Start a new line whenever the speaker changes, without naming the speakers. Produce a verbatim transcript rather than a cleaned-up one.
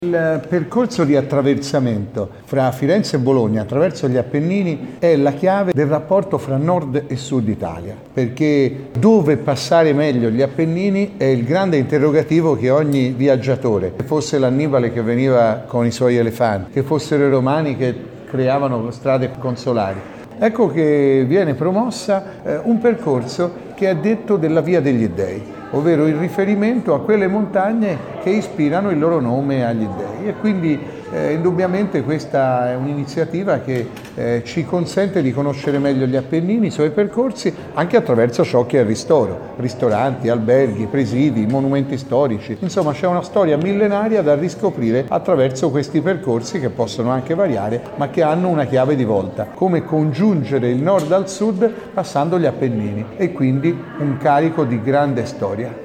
Il percorso di attraversamento fra Firenze e Bologna attraverso gli Appennini è la chiave del rapporto fra Nord e Sud Italia, perché dove passare meglio gli Appennini è il grande interrogativo che ogni viaggiatore, che fosse l'Annibale che veniva con i suoi elefanti, che fossero i Romani che creavano strade consolari. Ecco che viene promossa eh, un percorso che è detto della Via degli Dei, ovvero il riferimento a quelle montagne che ispirano il loro nome agli dei, e quindi eh, indubbiamente questa è un'iniziativa che eh, ci consente di conoscere meglio gli Appennini, i suoi percorsi, anche attraverso ciò che è il ristoro, ristoranti, alberghi, presidi, monumenti storici. Insomma, c'è una storia millenaria da riscoprire attraverso questi percorsi che possono anche variare, ma che hanno una chiave di volta: come congiungere il nord al sud passando gli Appennini, e quindi un carico di grande storia.